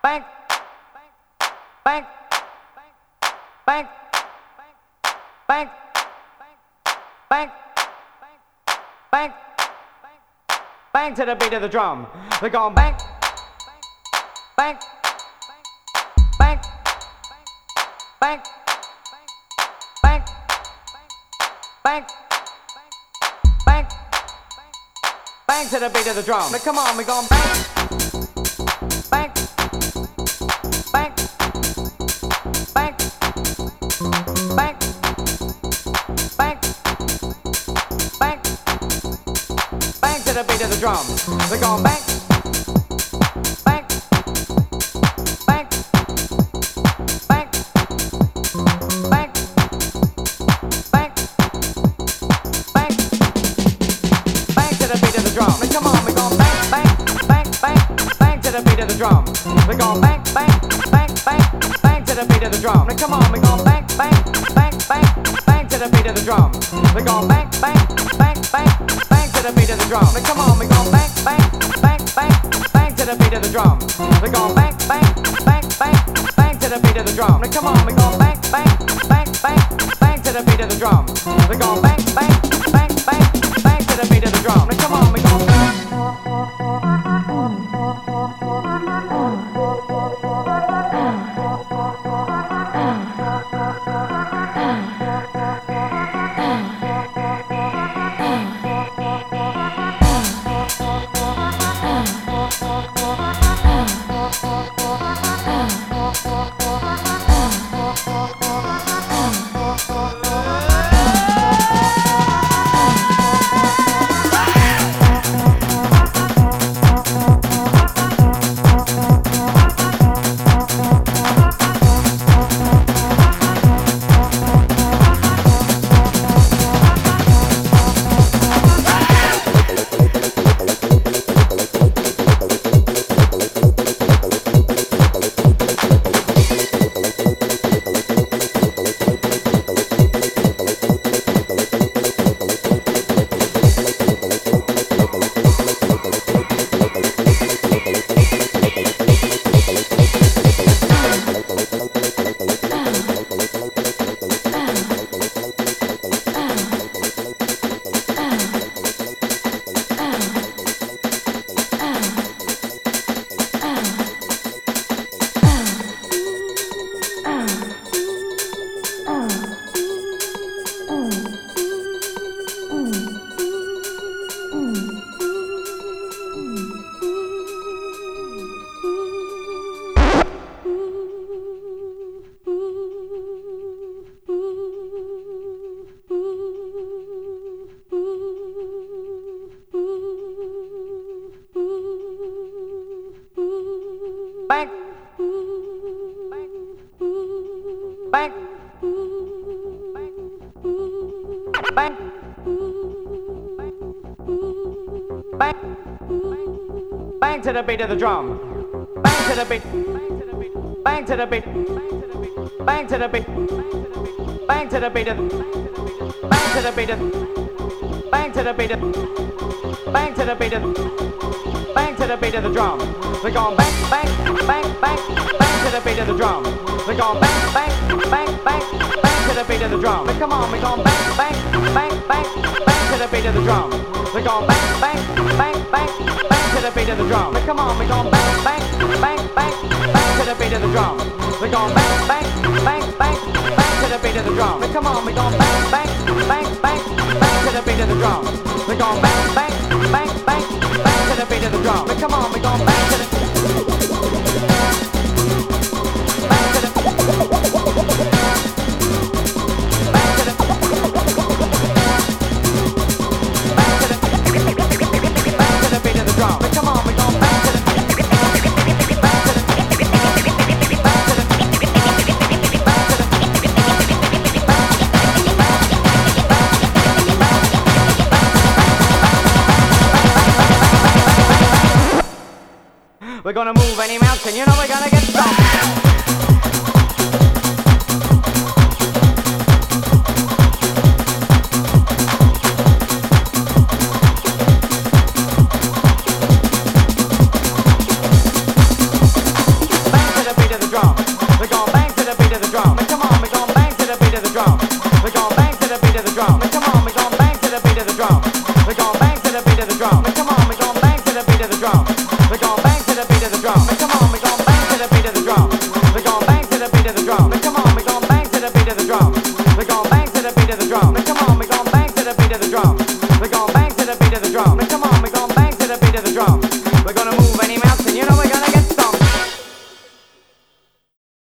bang, bang, bang, bang, bang, bang, bang to the beat of the drum. We're going bang, bang, bang, bang, bang, bang, bang, bang to the beat of the drum. Now come on, we're going bang, bang, bang, bang, bang, bang, bang, bang to the beat of the drum. We're going bang, bang, bang, bang, bang, bang, bang, bang to the beat of the drum. Now come on, we're going bang, bang, bang, bang, bang to the beat of the drum. We're going bang, bang, bang, bang, bang to the beat of the drum. Now come on, we're going bang, bang, bang, bang, bang to the beat of the drum. We're going bang, bang, bang, bang, bang to the beat of the drum. Now come on, we're going bang, bang, bang, bang, bang to the beat of the drum. We're going bang, bang, bang, bang, bang to the beat of the drum. Now come on, we're going bang, bang, bang, bang, bang to the beat of the drum. We're going bang, bang, bang, bang, bang to the beat of the drum. Now come on, we're going bang. Bang, bang, bang, bang, bang to the beat of the drum. Bang to the beat, bang to the beat, bang to the beat, bang to the beat of, bang to the beat of, bang to the beat of, bang to the beat of, bang to the beat of the drum. We're going bang, bang, bang, bang, bang to the beat of the drum. We're going bang, bang, bang, bang, bang to the beat of the drum. Now come on, we're going bang, bang, bang, bang, bang to the beat of the drum. We're going bang, bang, bang, bang, bang to the beat of the drum. Now come on, we're going bang, bang, bang, bang, bang to the beat of the drum. We're going bang, bang, bang, bang, bang to the beat of the drum. Now come on, we're going bang, bang, bang, bang, bang to the beat of the drum. We're going bang, bang, bang, bang, bang to the beat of the drum. Now come on, we're going bang to the we're gonna move any mountain, you know we're gonna get some. Bang, beat of the drum.